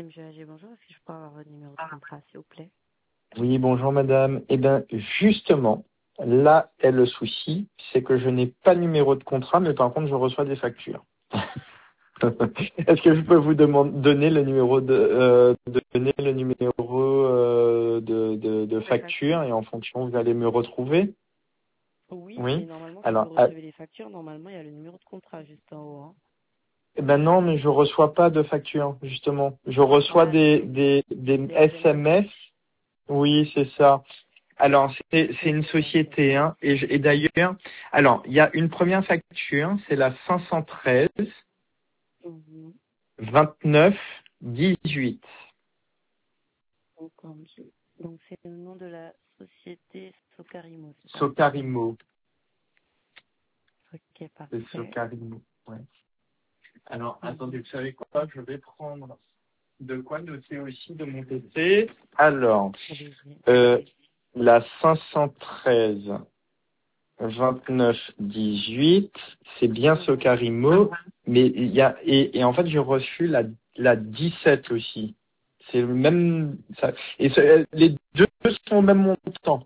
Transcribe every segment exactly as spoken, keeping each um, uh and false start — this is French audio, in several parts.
Monsieur Hager, bonjour. Est-ce que je peux avoir votre numéro de contrat, s'il vous plaît? Oui, bonjour madame. Eh bien, justement, là est le souci, c'est que je n'ai pas de numéro de contrat, mais par contre, je reçois des factures. Est-ce que je peux vous demander, donner le numéro de, euh, de donner le numéro euh, de, de, de facture et en fonction, vous allez me retrouver? Oui, Oui. mais normalement, quand vous Alors, euh, recevez les factures, normalement, il y a le numéro de contrat juste en haut. Hein. eh ben non, mais je reçois pas de facture, justement. Je reçois Ah, des, c'est des, des des S M S. S M S. Oui, c'est ça. Alors, c'est c'est une société, hein, et, je- et d'ailleurs, alors, il y a une première facture, c'est la cinq cent treize, Mhm. vingt-neuf, dix-huit. Donc, comme je- donc, c'est le nom de la société Socarimo, c'est ça? Socarimo. Ok, C'est parfait. Socarimo, ouais. Alors, attendez, Mhm. vous savez quoi? Je vais prendre de quoi noter aussi de mon P C. Alors, Allez-y. euh, la cinq cent treize, vingt-neuf, dix-huit, c'est bien Mhm. Socarimo, mais il y a, et, et en fait, j'ai reçu la, la dix-sept aussi. C'est le même, ça, et c'est- les deux sont au même montant.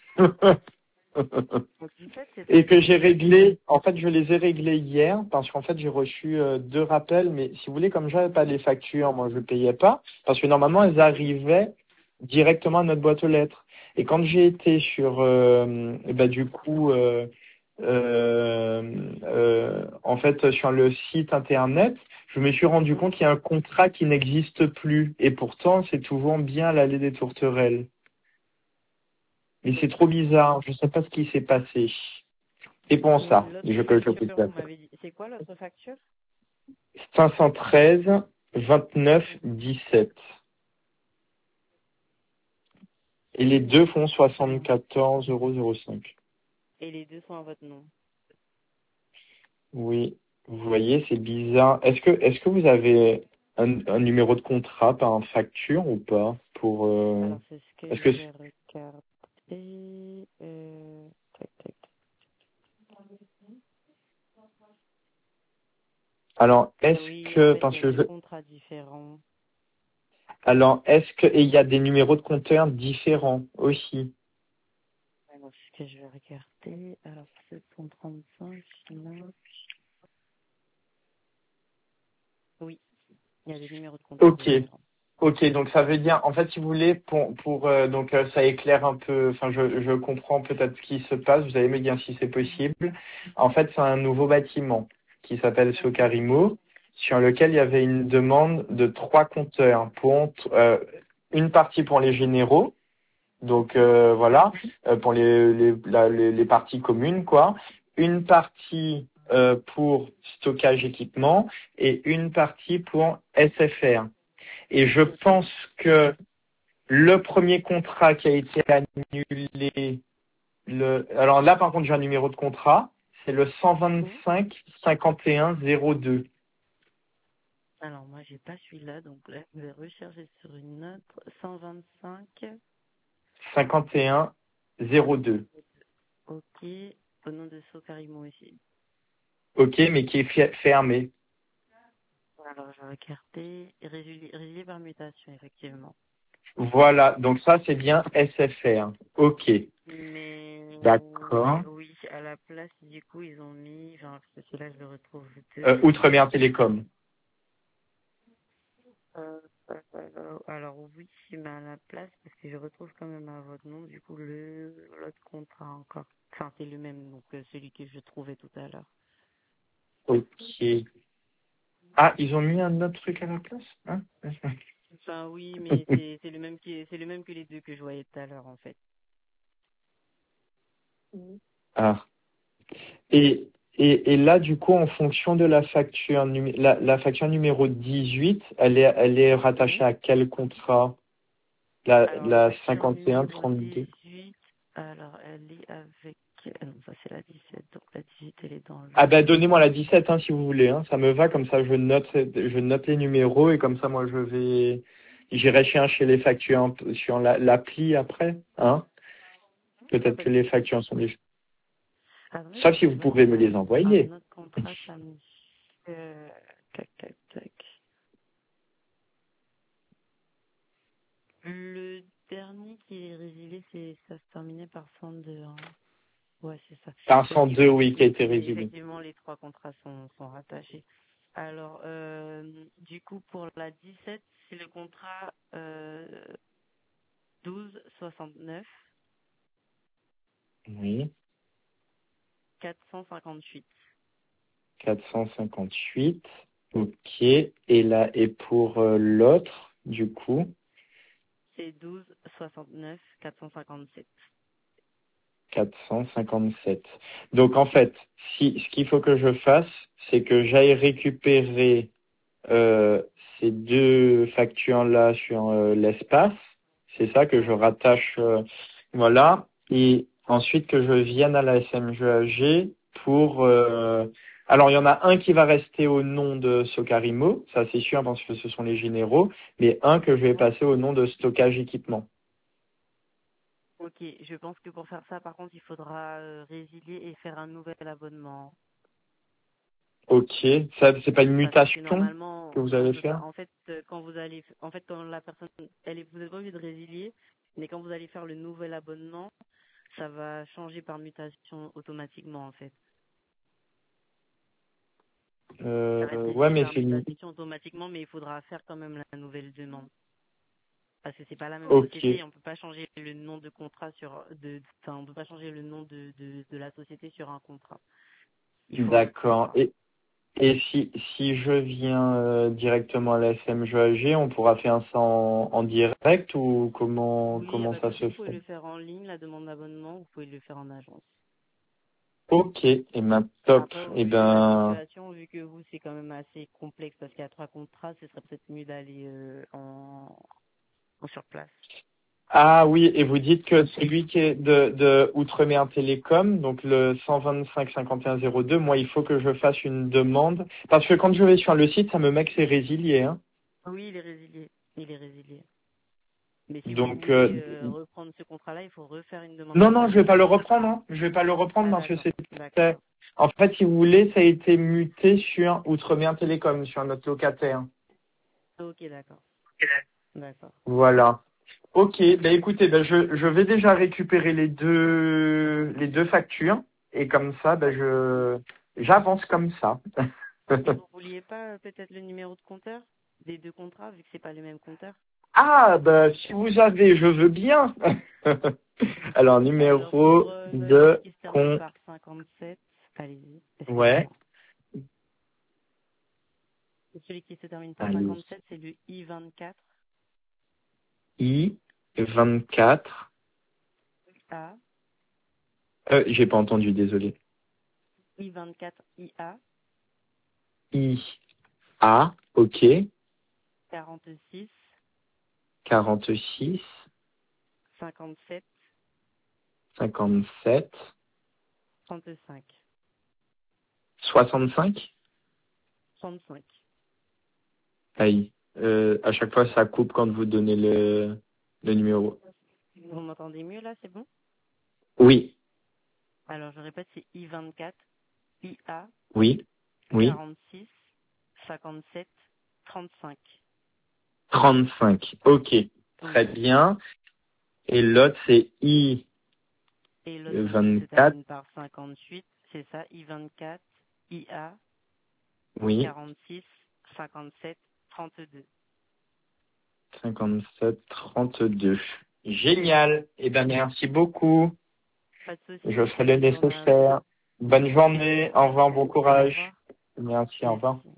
Donc, dix-sept, c'est Et que facture j'ai de qui? réglé, en fait, je les ai réglés hier, parce qu'en fait, j'ai reçu euh, deux rappels, mais si vous voulez, comme j'avais pas les factures, moi, je payais pas, parce que normalement, elles arrivaient directement à notre boîte aux lettres. Et quand j'ai été sur, euh, eh ben, du coup, euh, euh, euh, en fait, sur le site internet, je me suis rendu Mhm. compte qu'il y a un contrat qui n'existe plus. Et pourtant, c'est toujours bien l'allée des Tourterelles. Mais c'est trop Ok. bizarre. Je sais pas ce qui s'est passé. C'est pour Et ça. l'autre Je, que je peux facture, dire. vous m'avez dit, c'est quoi l'autre facture? cinq cent treize, vingt-neuf, dix-sept. Et les Et, deux font soixante-quatorze euros zéro cinq. et les deux sont à votre nom. Oui. Vous voyez, c'est bizarre. Est-ce que, est-ce que vous avez un, un numéro de contrat par facture ou pas pour, euh, Alors, c'est ce que est-ce que, je vais regarder. Euh, tac, tac. alors, Ah est-ce oui, en que, fait, il parce y a que des je, contrats différents. alors, est-ce que, et il y a des numéros de compteurs différents aussi? Alors, ce que je vais regarder. Alors, sept cent trente-cinq, sinon. Oui, il y a des numéros de contrats Ok. différents. Ok, donc ça veut dire, en fait, si vous voulez, pour, pour euh, donc euh, ça éclaire un peu, enfin, je, je comprends peut-être ce qui se passe. Vous allez me dire si c'est possible. En fait, c'est un nouveau bâtiment qui s'appelle Socarimo, sur lequel il y avait une demande de trois compteurs pour euh, une partie pour les généraux, donc euh, voilà, euh, pour les les, la- les les parties communes, quoi. Une partie euh, pour stockage équipement et une partie pour S F R. Et je Mhm. pense que le premier contrat qui a été annulé, le, alors là par contre j'ai un numéro de contrat, c'est le Mhm. cent vingt-cinq cinquante et un zéro deux. Alors, moi, j'ai pas celui-là, donc là, je vais rechercher sur une autre. cent vingt-cinq. cinquante et un zéro deux. Ok. Au nom de Socarimo aussi. Ok, mais qui est fi- fermé. Alors, je vais regarder. Résilié, résilié par mutation, effectivement. Voilà, donc ça c'est bien S F R. Ok, Mais d'accord. oui, à la place, du coup, ils ont mis, enfin, parce que celui-là, je le retrouve de Euh, suite. Outre-mer Télécom. Euh, euh, euh, alors oui, mais à la place, parce que je retrouve quand même à votre nom, du coup, le l'autre contrat encore. Enfin, c'est le même, donc euh, celui que je trouvais tout à l'heure. Ok. Ah, ils ont mis un autre truc à la place, hein? Enfin oui, mais c'est c'est le même qui c'est le même que les deux que je voyais tout à l'heure en fait. Ah. Et, et, et là, du coup, en fonction de la facture, numé- la, la facture numéro dix-huit, elle est, elle est rattachée Mhm. à quel contrat? La, Alors la la facture cinquante et un numéro trente-deux. dix-huit, alors elle est avec ah non ça c'est la dix-sept, donc la dix-huit elle est dans Ah ben, le donnez-moi la dix-sept, hein, si vous voulez, hein. Ça me va, comme ça, je note, je note les numéros et comme ça, moi, je vais, j'irai chercher les factures un peu sur la- l'appli après, hein. il n'y a Peut-être pas que de les souci. factures sont déjà, Attendez sauf parce si que je vous vois qu'il pouvez y me a les un, un envoyer. autre contrat ça me euh, tac tac tac. Le dernier qui est résilié, c'est ça se terminait par cent deux. Hein. Ouais, c'est ça. Un Oui, cent deux, oui, qui a été résilié. effectivement, les trois contrats sont, sont rattachés. Alors, euh, du coup, pour la dix-sept, c'est le contrat euh, douze soixante-neuf Oui, quatre cent cinquante-huit. quatre cent cinquante-huit. Ok. Et là, et pour euh, l'autre, du coup, C'est douze soixante-neuf quatre cent cinquante-sept. quatre cent cinquante-sept. Donc en fait, si ce qu'il faut que je fasse, c'est que j'aille récupérer euh, ces deux factures-là sur euh, l'espace. C'est ça que je Ouais. rattache, euh, voilà. Et ensuite que je vienne à la S M G A G pour... euh, alors il y en a un qui va rester au nom de Socarimo, ça c'est sûr parce que ce sont les généraux, mais un que je vais Ouais. passer au nom de stockage équipement. Ok, je pense que pour faire ça, par contre, il faudra euh, résilier et faire un nouvel abonnement. Ok, ça c'est pas une Parce que mutation que normalement, vous on allez peut pas. faire? En fait, euh, quand vous allez, en fait, quand la personne, elle est, vous êtes pas obligé de résilier, mais quand vous allez faire le nouvel abonnement, ça va changer par mutation automatiquement, en fait. Ça va être Euh, ouais, résilié mais par c'est une... mutation automatiquement, mais il faudra faire quand même la nouvelle demande. Parce que c'est pas la même Ok, société, et on peut pas changer le nom de contrat sur, de, enfin, on peut pas changer le nom de, de, de la société sur un contrat. Il faut un d'accord. contrat. Et Et si, si je viens euh, directement à la S M G A G, on pourra faire ça en, en direct ou comment Oui, il n'y a comment pas de ça souci, se vous pouvez fait? le faire en ligne, la demande d'abonnement, vous pouvez le faire en agence. Ok, et ben top. Après, au Et vu de la ben situation, vu que vous, c'est quand même assez complexe parce qu'il y a trois contrats, ce serait peut-être mieux d'aller euh, en, en sur place. ah oui, et vous dites que celui qui est de, de Outremer Télécom, donc le cent vingt-cinq cinquante et un zéro deux, moi il faut que je fasse une demande parce que quand je vais sur le site, ça me met que c'est résilié, hein. Oui, il est résilié. Il est résilié. Mais si vous Donc euh, voulez euh, reprendre ce contrat-là, il faut refaire une demande non, non, je vais pas d'abonnement. le reprendre. Hein. Je vais pas le reprendre Ah, parce que d'accord. c'est... D'accord. En fait, si vous voulez, ça a été muté sur Outremer Télécom, sur notre locataire. Ok, d'accord. D'accord. Voilà. Ok, ben écoutez, ben je, je vais déjà récupérer les deux les deux factures et comme ça, ben Pas de souci. je j'avance comme ça. Et vous vouliez pas euh, peut-être le numéro de compteur des deux contrats, vu que c'est pas le même compteur? Ah, ben si vous avez, je veux bien. Alors Alors numéro pour euh, bah, celui de qui se termine con, par cinquante-sept, allez-y, ouais, excusez-moi. Celui qui se termine par allez, cinquante-sept, c'est le I vingt-quatre I vingt-quatre. A, Euh, j'ai pas entendu, désolé. I vingt-quatre I A I A, ok, quarante-six quarante-six, cinquante-sept cinquante-sept, trente-cinq soixante-cinq. trente-cinq. Aïe. Euh, à chaque fois, ça coupe quand vous donnez le, le numéro. Vous m'entendez mieux là, c'est bon? Oui, Alors je répète, c'est I vingt-quatre I A oui, oui. quarante-six cinquante-sept trente-cinq. trente-cinq. Ok, très Oui. bien. Et l'autre, c'est I Et l'autre donc qui se vingt-quatre. termine par cinquante-huit, c'est ça, I vingt-quatre I A Oui, quarante-six cinquante-sept trente-deux. cinquante-sept trente-deux. Génial. Eh ben, merci beaucoup. Pas de souci, Je ferai le bonne journée à vous. nécessaire. Bonne journée. Au revoir, bon Au courage. revoir. Merci, au revoir. Merci.